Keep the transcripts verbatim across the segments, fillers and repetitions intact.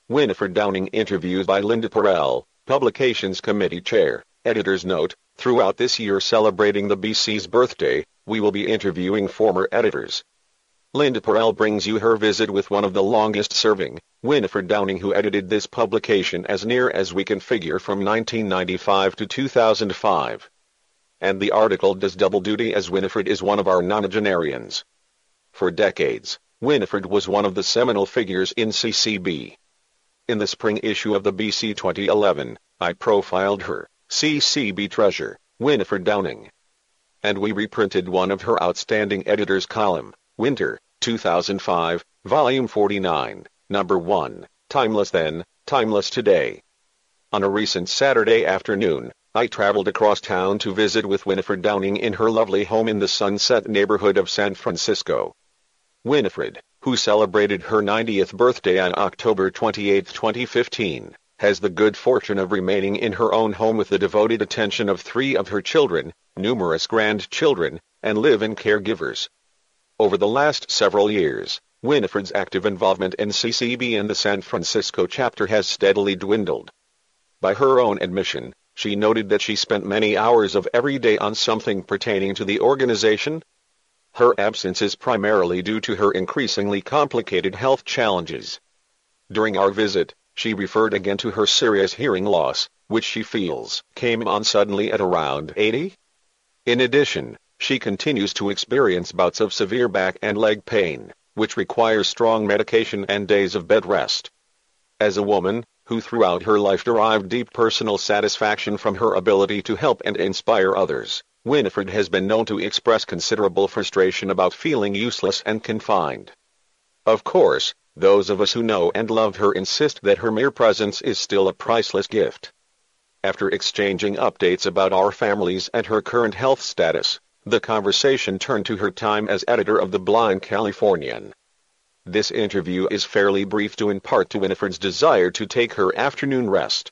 Winifred Downing interviews by Linda Perel, Publications Committee Chair. Editor's note: throughout this year celebrating the B C's birthday, we will be interviewing former editors. Linda Perel brings you her visit with one of the longest-serving, Winifred Downing, who edited this publication as near as we can figure from nineteen ninety-five to two thousand five. And the article does double duty, as Winifred is one of our nonagenarians. For decades, Winifred was one of the seminal figures in C C B. In the spring issue of the B C twenty eleven, I profiled her, C C B treasure, Winifred Downing. And we reprinted one of her outstanding editor's column, Winter, two thousand five, Volume forty-nine, Number one, Timeless Then, Timeless Today. On a recent Saturday afternoon, I traveled across town to visit with Winifred Downing in her lovely home in the Sunset neighborhood of San Francisco. Winifred, who celebrated her ninetieth birthday on October twenty-eighth, twenty fifteen, has the good fortune of remaining in her own home with the devoted attention of three of her children, numerous grandchildren, and live-in caregivers. Over the last several years, Winifred's active involvement in C C B and the San Francisco chapter has steadily dwindled. By her own admission, she noted that she spent many hours of every day on something pertaining to the organization. Her absence is primarily due to her increasingly complicated health challenges. During our visit, she referred again to her serious hearing loss, which she feels came on suddenly at around eighty. In addition, she continues to experience bouts of severe back and leg pain, which requires strong medication and days of bed rest. As a woman, who throughout her life derived deep personal satisfaction from her ability to help and inspire others, Winifred has been known to express considerable frustration about feeling useless and confined. Of course, those of us who know and love her insist that her mere presence is still a priceless gift. After exchanging updates about our families and her current health status, the conversation turned to her time as editor of the Blind Californian. This interview is fairly brief due in part to Winifred's desire to take her afternoon rest.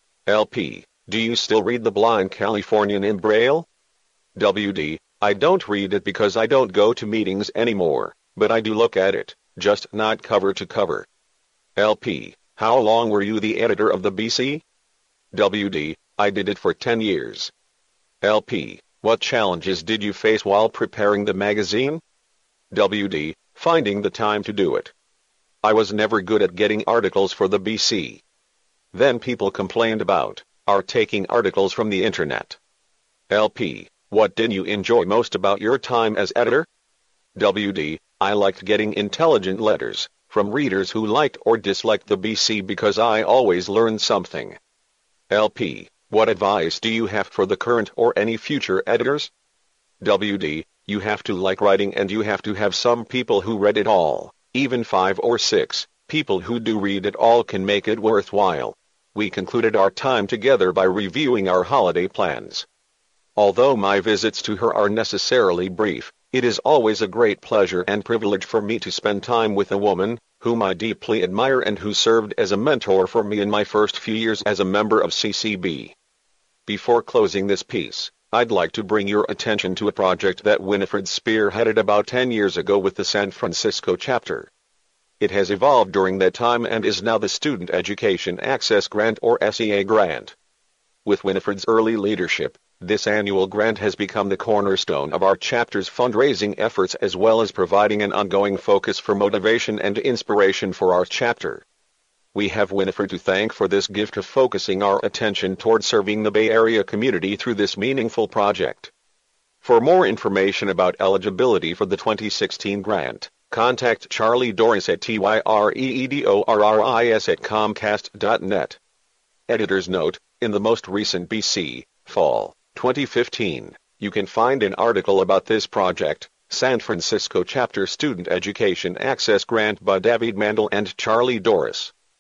L P, do you still read the Blind Californian in Braille? W D, I don't read it because I don't go to meetings anymore, but I do look at it, just not cover to cover. L P, how long were you the editor of the B C? W D, I did it for ten years. L P, what challenges did you face while preparing the magazine? W D, finding the time to do it. I was never good at getting articles for the B C. Then people complained about our taking articles from the internet. L P, what did you enjoy most about your time as editor? W D, I liked getting intelligent letters from readers who liked or disliked the B C because I always learned something. L P, what advice do you have for the current or any future editors? W D, you have to like writing and you have to have some people who read it all, even five or six. People who do read it all can make it worthwhile. We concluded our time together by reviewing our holiday plans. Although my visits to her are necessarily brief, it is always a great pleasure and privilege for me to spend time with a woman whom I deeply admire and who served as a mentor for me in my first few years as a member of C C B. Before closing this piece, I'd like to bring your attention to a project that Winifred spearheaded about ten years ago with the San Francisco chapter. It has evolved during that time and is now the Student Education Access Grant, or S E A grant. With Winifred's early leadership, this annual grant has become the cornerstone of our chapter's fundraising efforts, as well as providing an ongoing focus for motivation and inspiration for our chapter. We have Winifred to thank for this gift of focusing our attention toward serving the Bay Area community through this meaningful project. For more information about eligibility for the twenty sixteen grant, contact Charlie Dorris at T Y R E E D O R R I S at Comcast dot net. Editor's note: in the most recent B C, Fall, twenty fifteen, you can find an article about this project, San Francisco Chapter Student Education Access Grant by David Mandel and Charlie Dorris.